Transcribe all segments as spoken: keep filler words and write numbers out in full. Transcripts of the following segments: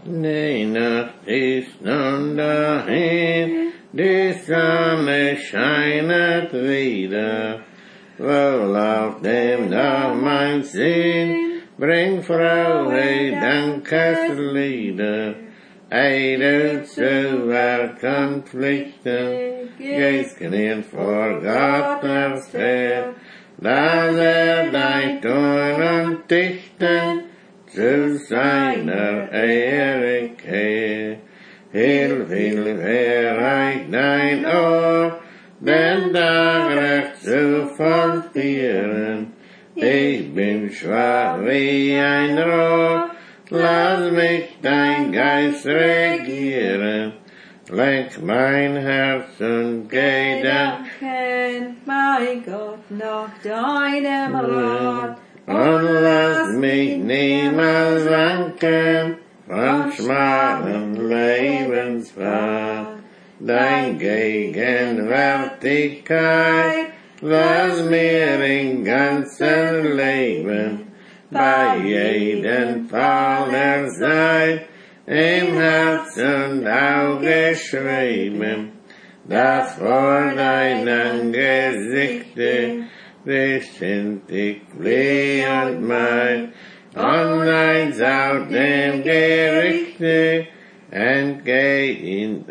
Die Nacht ist nun dahin, die Sonne scheinet wieder. Wohl auf dem Dach mein Sinn, bring Freude, Dankeslieder. Ei, du zu Werk und Pflichten, gehst kniend vor Gott erfährt, dass er dein Tun und Dichten zu seiner Ehre kehrt. Hilf, hilf, erreich dein Ohr, den Tag recht zu vollführen. Ich bin schwach wie ein Rohr, lass mich dein Geist regieren. Lenk mein Herz und geh dann, kennt mein Gott nach deinem Rat. Und lass mich niemals wanken von schmalen Lebenspfad. Dein Gegenwärtigkeit, lass mir im ganzen Leben bei jedem Fall er sei, im Herz und Auge schweben, dass vor dein Angesichte bestimmt ich flieh und mein, und dein Saut dem Gerichte entgeh in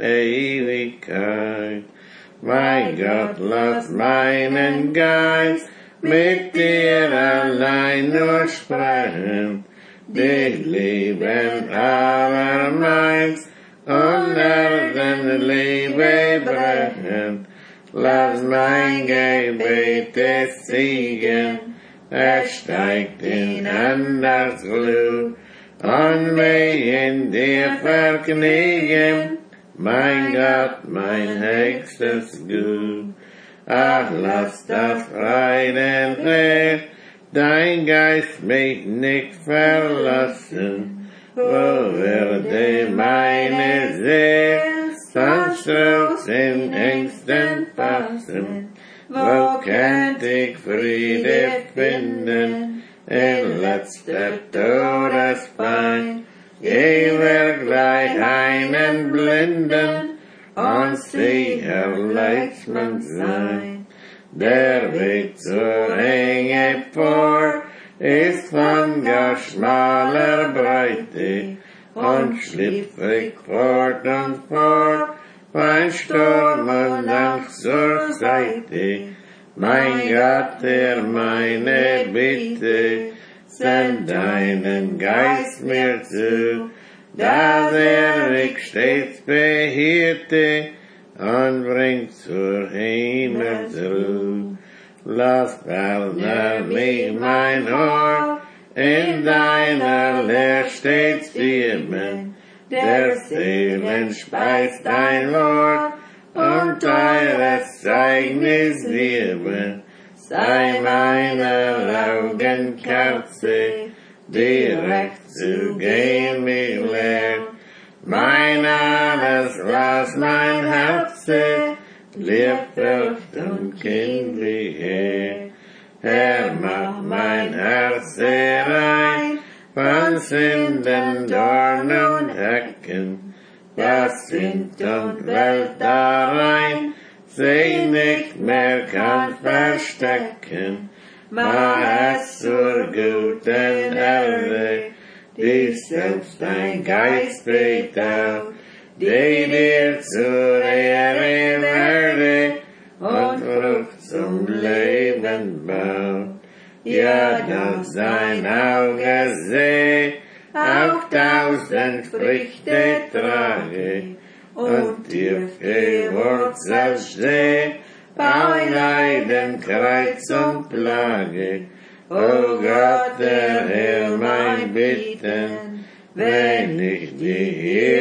Ewigkeit. Mein Gott, lass meinen Geist mit dir allein nur sprechen, dich lieben allermeins und Erden Liebe brechen. Lass mein Gebet des Siegen, er steigt in Andachtsglut und mich in dir verkniegen, mein Gott, mein höchstes Gut. Ach, lass das Freudenlicht dein Geist mich nicht verlassen, wo würde meine Seele sonst Trotz in Ängsten fassen, wo könnt ich Friede finden in letzter Todespein? Geber gleich einen Blinden und sicher Leidsmann sein. Der Weg zur enge Port ist von gar schmaler Breite und schlüpfrig fort und fort, mein Sturm und Angst zur Seite. Mein Gott, der meine Bitte, send deinen Geist mir zu, dass er mich stets behierte und bringt zur Himmelsruhe. Lass ferner mich mein Ohr in deiner Lehre stets firmen, der Seelen speist dein Wort und teures Zeugnis lieben. Sei meiner Augen Kerze, die recht zu gehen mich lehrt. Mein alles lass mein Herze, liebhaft und kindlich her. Herr, mach mein Herz rein, von Sünden, Dorn und Hecken, was sind und Welt darein, sich nicht mehr kann verstecken. Mach es zur guten Erde, die selbst dein Geist bedarf, die dir zur Ehre werde und Frucht zum Leben baut. Ja, dass dein Auge seh, auch tausend Früchte trage, und tief gewurzelt steh, bei Leiden, Kreuz und Plage. O Gott, erhör mein Bitten, wenn ich dich hier